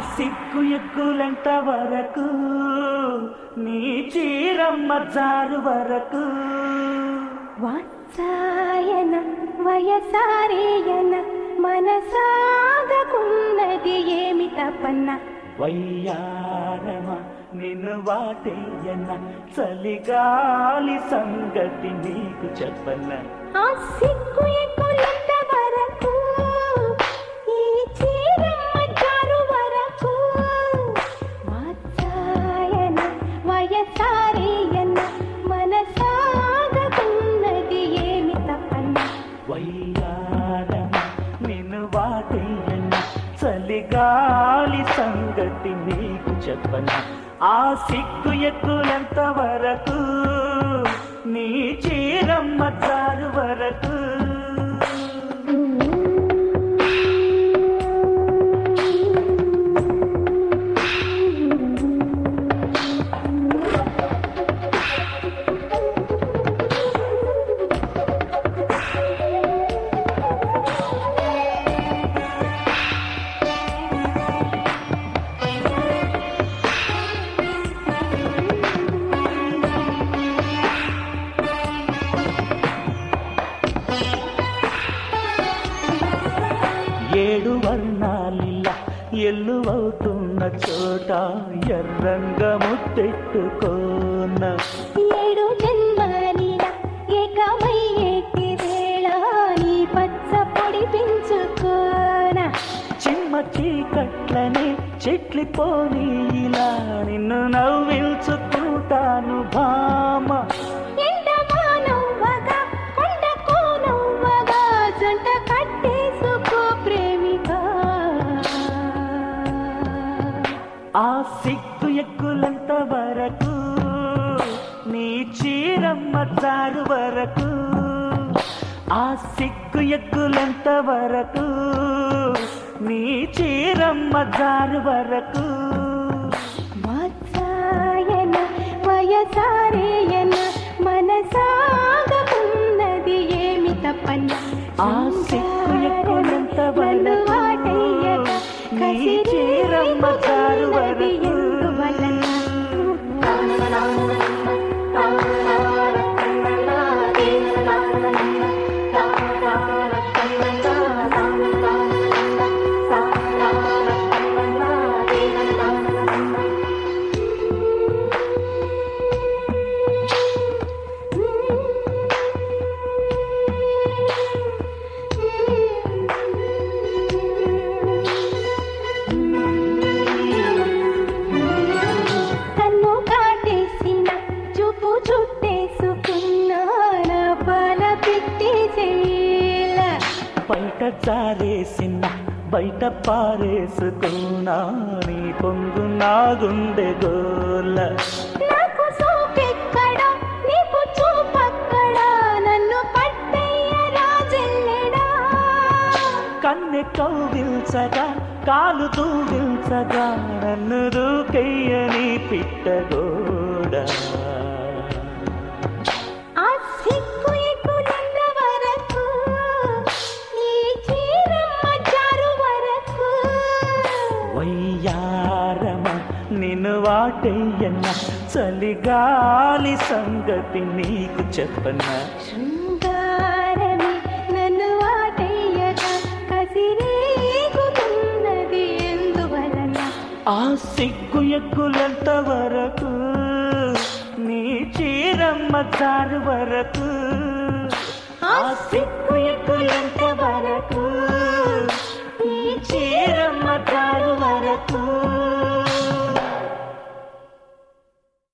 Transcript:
సిగ్గు ఎగ్గులెంత వరకు నీ చీరమ్మ జారు వరకు వాత్సాయన వయసారేయన మనసాగకున్నది ఏమి తపన్న వయ్యారమ నిన్ను వాటేయన చలిగాలి సంగతి నీకు చెప్పన్న ఆ సిగ్గు ఎగ్గులెంత వరకు ఈ చీరమ్మ జారు వరకు వాత్సాయన వయసారేయన మనసాగకున్నది ఏమి తపన్న వయ్యారమ నిన్ను వాటేయన చలిగాలి సంగతి నీకు చెప్పన్న ఆ సిగ్గు ఎగ్గులెంత వరకు నీ చీరమ్మ జారు వరకు ఏడు వర్ణాలిలా ఎల్లువవుతున్న చోట ఎర్రంగా ముద్దెట్టుకోన ఏడు జన్మలిలా ఏకమయ్యేటి వేళ నీ పచ్చ పొడి పెంచుకోన చిమ్మ చీకట్లనే చెట్లిపోని ఇలా నిన్ను నవ్వించుకుంటాను భామ ఎండమానవ్వగా కొండకు నవ్వగా జంట కట్టేసుకో ప్రేమిక ఆ సిగ్గు ఎగ్గులంత వరకు నీ చీరమ్మ జారు వరకు ఆ సిగ్గు ఎగ్గులంత వరకు నీ చీరమ్మ జారు వరకు వాత్సాయన వయసారేయన మనసాగకున్నది ఏమి తపన్న ఆ సిగ్గు ఎగ్గులంత వరకు నీ చీరమ్మ జారు వరకు బయట జారేసిన బయట పారేసుకున్నా నీ పొంగు నా గుండె గోల నాకు చూపెక్కడా నీకు చూపక్కడా నన్ను పట్టయ్య రాజెల్లెడా కన్నె కౌగిల్చగా కాలు దూవిల్చగా నన్ను దూకెయ్యని పిట్టగోడ ఆ సిగ్గు ఎగ్గులెంత వరకు ఈ చీరమ్మ జారు వరకు వయ్యారమ నిన్ను వాటయ్యన్న చలిగాలి సంగతి నీకు చెప్పన్న శృంగారమే నన్ను వాటయ్యగా కసిరేగుతున్నది ఎందువలన ఆ సిగ్గు ఎగ్గులంత వరకు నీ చీరమ్మ జారు వరకు ఆ సిగ్గు ఎగ్గులంత వరకు నీ చీరమ్మ జారు వరకు